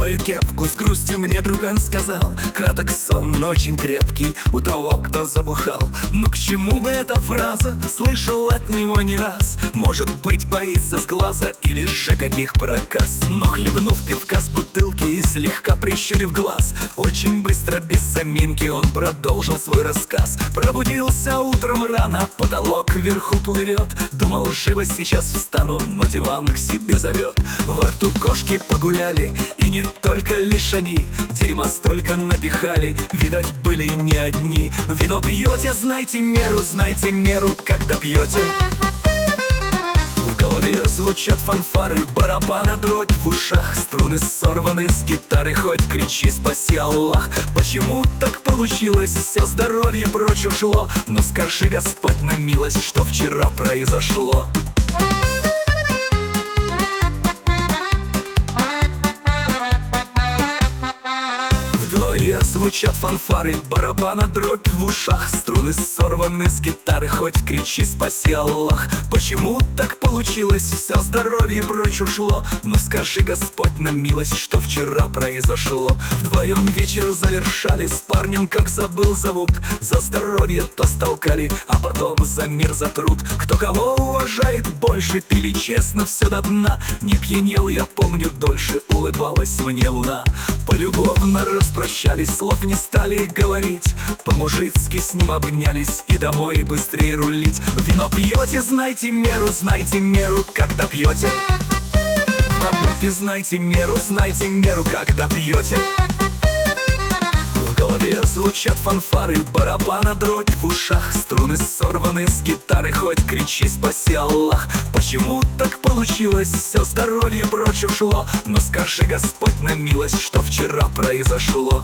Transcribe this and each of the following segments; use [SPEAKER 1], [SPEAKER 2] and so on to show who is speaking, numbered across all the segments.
[SPEAKER 1] теплую кепку. С грустью мне друган сказал: краток сон, очень крепкий у того, кто забухал. Ну к чему бы эта фраза? Слышал от него не раз. Может быть, боится с глаза или же каких проказ. Но хлебнув пивка с бутылки и слегка прищурив глаз, очень быстро, без заминки, он продолжил свой рассказ. Пробудился утром рано, потолок вверху плывет. Думал, живо сейчас встану, но диван к себе зовет. Во рту кошки погуляли, и не только лишь они. Дерьма столько напихали, видать, были не одни. Вино пьете, знайте меру, когда пьете. В голове звучат фанфары, барабаны, дробь в ушах. Струны сорваны с гитары, хоть кричи спаси Аллах. Почему так получилось? Все здоровье прочь ушло. Но скажи, Господь, на милость, что вчера произошло. Звучат фанфары, барабана, дробь в ушах. Струны сорваны с гитары, хоть кричи спаси Аллах. Почему так получилось? Все здоровье прочь ушло. Но скажи, Господь, на милость, что вчера произошло. Вдвоем вечер завершали, с парнем, как забыл, зовут. За здоровье тост толкали, а потом за мир, за труд. Кто кого уважает больше, пили честно все до дна. Не пьянел, я помню, дольше улыбалась мне луна. Полюбовно распрощались, слов не стали говорить. По-мужицки с ним обнялись и домой быстрее рулить. Вино пьете, знайте меру, когда пьете. В бутылке знайте меру, когда пьете. В голове звучат фанфары, барабана, дробь в ушах. Струны сорваны с гитары, хоть кричи спаси Аллах. Почему так получилось? Все здоровье прочь ушло. Но скажи, Господь, на милость, что вчера произошло.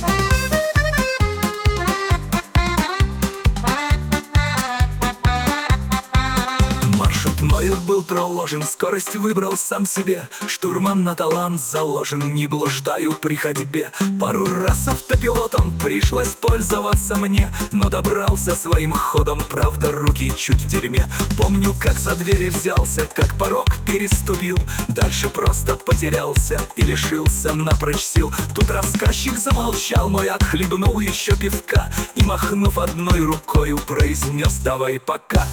[SPEAKER 1] Маршрут был проложен, скорость выбрал сам себе. Штурман на талант заложен, не блуждаю при ходьбе. Пару раз автопилотом пришлось пользоваться мне, но добрался своим ходом, правда, руки чуть в дерьме. Помню, как за двери взялся, как порог переступил. Дальше просто потерялся и лишился напрочь сил. Тут рассказчик замолчал, мой отхлебнул еще пивка и, махнув одной рукою, произнес: давай пока.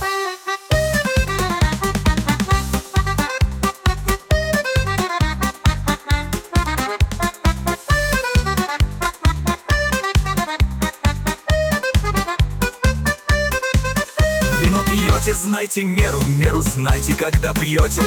[SPEAKER 1] Знайте меру, знайте, когда пьете.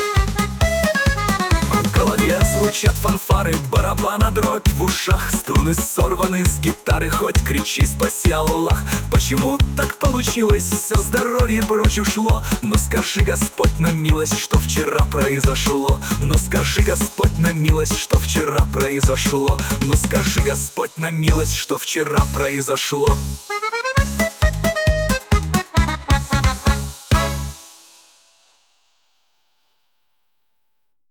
[SPEAKER 1] В голове звучат фанфары, барабана, дробь в ушах. Струны сорваны с гитары, хоть кричи спаси Аллах. Почему так получилось? Все здоровье прочь ушло. Но скажи, Господь, на милость, что вчера произошло. Но скажи, Господь, на милость, что вчера произошло. Но скажи, Господь, на милость, что вчера произошло.